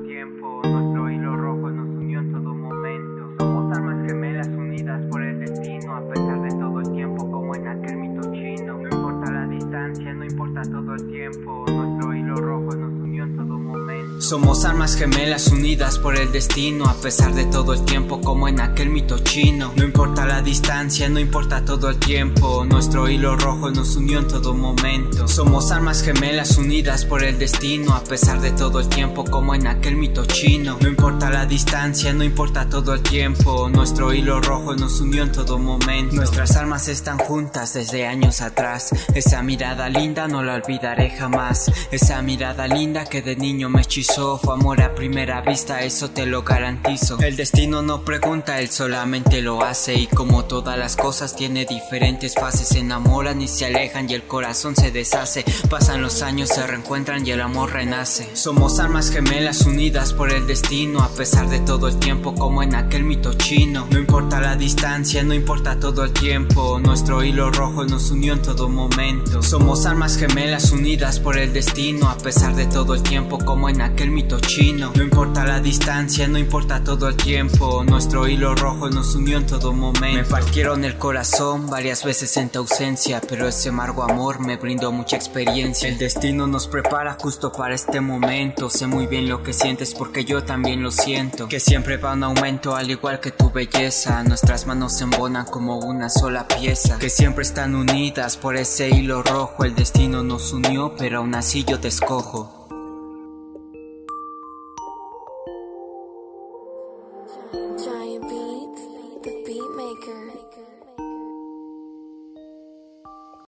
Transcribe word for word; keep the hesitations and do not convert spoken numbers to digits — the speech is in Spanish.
el tiempo, nuestro hilo rojo nos unió en todo momento. Somos almas gemelas unidas por el destino, a pesar de todo el tiempo, como en aquel mito chino. No importa la distancia, no importa todo el tiempo, nuestro hilo rojo nos unió en todo momento. Somos almas gemelas unidas por el destino, a pesar de todo el tiempo, como en aquel mito chino. No importa la distancia, no importa todo el tiempo, nuestro hilo rojo nos unió en todo momento. Somos almas gemelas unidas por el destino, a pesar de todo el tiempo, como en aquel mito chino. No importa la distancia, no importa todo el tiempo, nuestro hilo rojo nos unió en todo momento. Nuestras almas están juntas desde años atrás. Esa mirada linda no la olvidaré jamás. Esa mirada linda que de niño me hechizó. Fue amor a primera vista, eso te lo garantizo. El destino no pregunta, él solamente lo hace. Y como todas las cosas tiene diferentes fases. Se enamoran y se alejan y el corazón se deshace. Pasan los años, se reencuentran y el amor renace. Somos almas gemelas unidas por el destino, a pesar de todo el tiempo, como en aquel mito chino. No importa la distancia, no importa todo el tiempo, nuestro hilo rojo nos unió en todo momento. Somos almas gemelas unidas por el destino, a pesar de todo el tiempo, como en aquel mito chino. No importa la distancia, no importa todo el tiempo, nuestro hilo rojo nos unió en todo momento. Me partieron el corazón varias veces en tu ausencia, pero ese amargo amor me brindó mucha experiencia. El destino nos prepara justo para este momento. Sé muy bien lo que sientes porque yo también lo siento, que siempre va un aumento al igual que tu belleza. Nuestras manos se embonan como una sola pieza, que siempre están unidas por ese hilo rojo. El destino nos unió, pero aún así yo te escojo. Giant Beats, the beat maker.